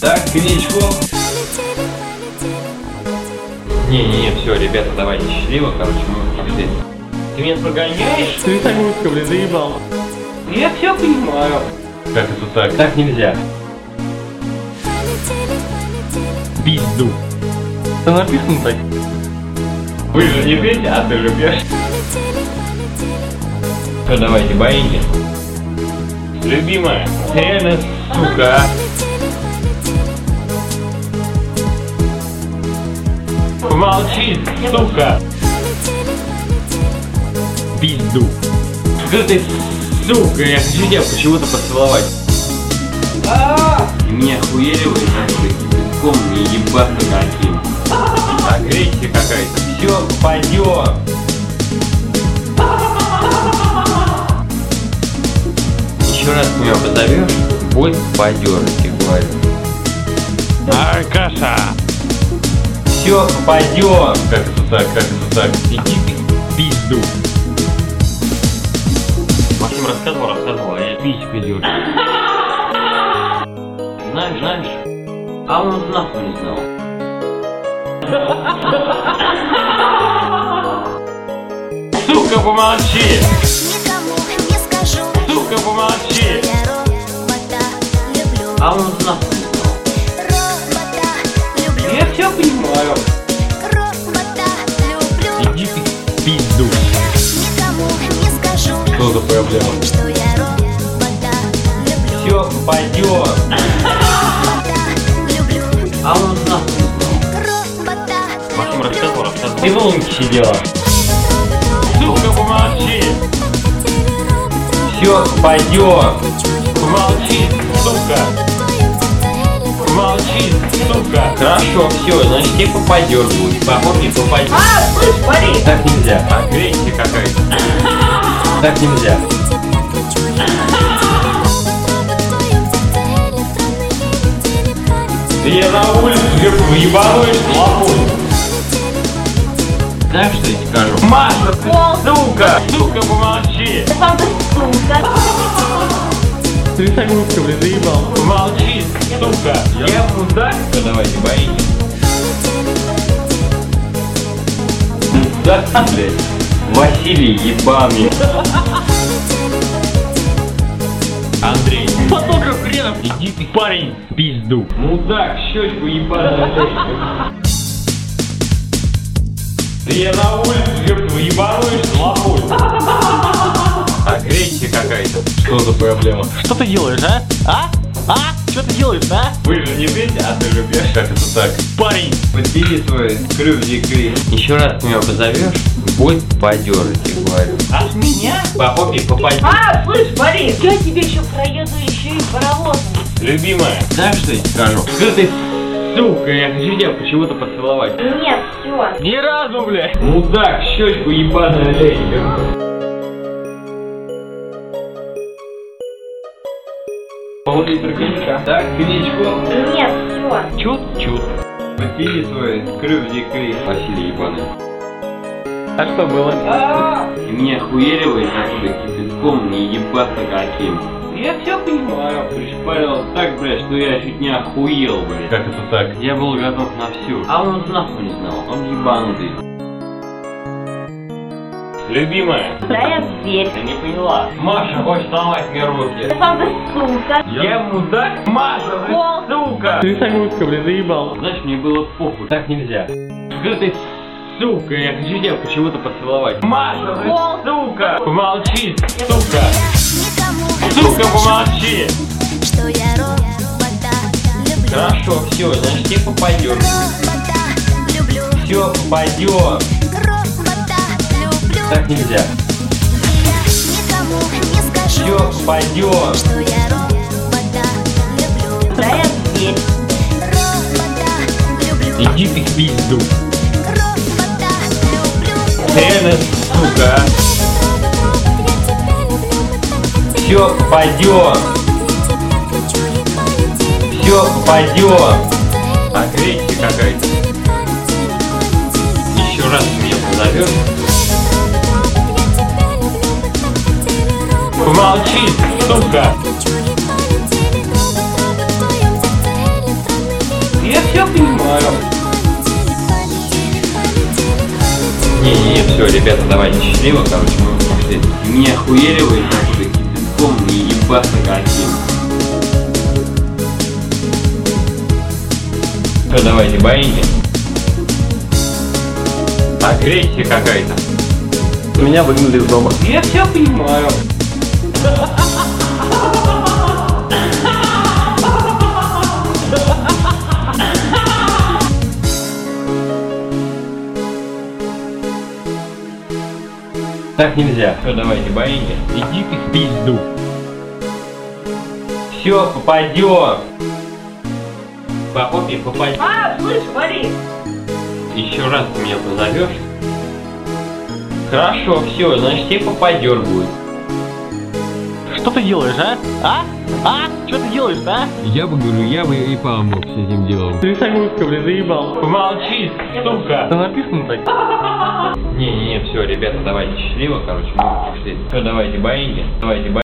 Так, коньячку. Не, все, ребята, давайте счастливо, короче, мы пошли. Ты меня прогоняешь? Ты так русского, блин, заебал. Я все понимаю. Как это так? Так нельзя. Пизду. Это написано так? Вы же не пьете, а ты же пьешь. Что, давайте, боите? Любимая, ты реально сука. Помолчи, сука. Пизду. Что ты, сука, я хочу тебя почему-то поцеловать. Меня охуеливает, нахуй, кипятком не ебаться каким. Агрессия какая-то. Все, пойдем. Еще раз меня позовешь, будет пойдем, я тебе говорю. Аркаша. Все, пойдем. Как это так? Как это так? Иди ты в пизду. Максим рассказывал, а я пить пойдешь. Знаешь, а он нахуй не знал. Сука, помолчи! Никому не скажу, Сука, помолчи! я робота люблю. А он нахуй не знал. Робота люблю. Я все понимаю. Робота люблю. Иди ты в пизду. Никому не скажу, Что за проблема? что я робота люблю. Все, пойдем. Робота люблю. А он нахуй не знал. Робота Максим люблю. рассказывал. Ты в лунке сидела. Сука, помолчи! Все, пойдем. Помолчи, сука. Помолчи, сука. Хорошо, все, значит тебе попадешь будет. Попомни, попадешь. слышь, пари! Так нельзя. Агрессия какая-то. Так нельзя. Ты я на улице ебануешь, лапуль. Знаешь, что я тебе скажу? Маша, ты сука! Сука, помолчи! Сам ты сука. Ты так русского, блин, заебал. Помолчи, сука! Я мудак? Что, давайте, боитесь? Да, блядь. Василий ебаный. Андрей. Фотограф хренов. Иди ты, Парень, пизду. мудак, щечку ебаную. Ты я на улице ебануешь, лапуль. Агрессия какая-то. Что за проблема? Что ты делаешь, а? Что ты делаешь, а? Вы же не пьете, а ты же пьешь. Как это так? Парень. Подбери свой крюк-дикры. Еще раз меня позовешь, будет пойдешь, я тебе говорю. От меня? По попе попади. Слышь, Борис, я тебе еще проеду еще и паровозом. Любимая, знаешь, что я тебе скажу? Что ты, сука, я хочу тебя почему-то поцеловать. Нет, все. Ни разу, блядь. Мудак, щечку ебаную лень. Пол-литра коньяка. Так, коньячку. Нет, все. Чут-чут. Подбери свой крюк-дикры. Василий ебаный. А что было? И меня охуеливает оттуда кипятком не ебаться каким. Я все понимаю. Пришпарил так, блядь, что я чуть не охуел, блядь. Как это так? Я был готов на всю. А он нахуй не знал. Он ебанутый. Любимая, Дай дверь. ты не поняла. Маша хочет сломать мне руки. Сам ты сука. Я мудак? Маша, ты сука! Ты так русского, блин, заебал. Знаешь, мне было похуй. Так нельзя. Что ты, сука, я хочу тебя почему-то поцеловать. Маша, ты сука! Помолчи, сука! Никому Сука, помолчи! что я робота люблю. Хорошо, все, значит тебе попадешь. Робота люблю. Все, попадем. Робота люблю. Так нельзя. Никому не скажу, Все, попадем. что я робота люблю. Дай дверь. Робота люблю. Иди ты в пизду. Робота люблю. Ты реально, сука. Все, попадем. Все, попадем. Агрессия какая-то. Еще раз меня позовешь. Помолчи, сука. понимаю. Не, все, ребята, давайте счастливо, короче, мы пошли. Не охуеливай, нахуй, кипятком не ебаться каким. Что, давайте, боите? Агрессия какая-то. Меня выгнали из дома. Я все понимаю. Так нельзя. Все, давайте, боите. Иди ты в пизду. Все, попадешь. По попе попадешь. Слышь, Борис! Еще раз ты меня позовешь. Хорошо, все, значит тебе попадешь будет. Что ты делаешь, а? Что ты делаешь-то, а? Я бы говорю, я бы и помог с этим делом. Ты согласка, блин, заебал. Помолчи, сука. Это написано так? Не, все, ребята, давайте счастливо, короче, мы пошли. Все, давайте, боите. Давайте,